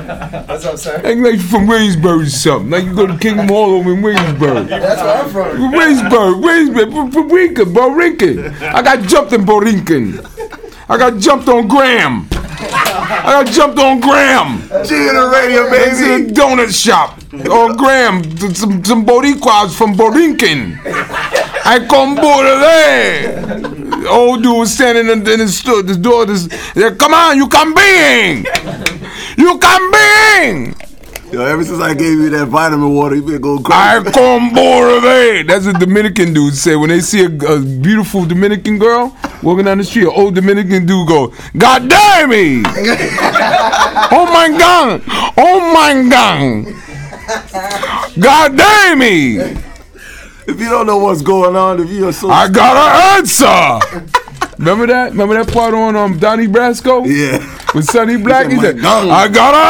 What's up, sir? Act like you from Waynesburg or something. Like you go to King Mall over in Waynesburg. That's where I'm from. Waynesburg, Borinquen. I got jumped in Borinquen. I got jumped on Graham. G in the radio, It's baby. a donut shop on Graham. Some Boricuas from Borinquen. I come there. Old dude was standing in the door. Come on, you come being. You come being. Yo, ever since I gave you that vitamin water, you been going I crazy. come there. That's what Dominican dudes say when they see a beautiful Dominican girl walking down the street. An old Dominican dude go, God damn me! Oh my God! Oh my God! God damn me! If you don't know what's going on, if you're so I got an answer. Remember that? Remember that part on Donnie Brasco? yeah. With Sonny Black? He said, He said, "My gun." I got an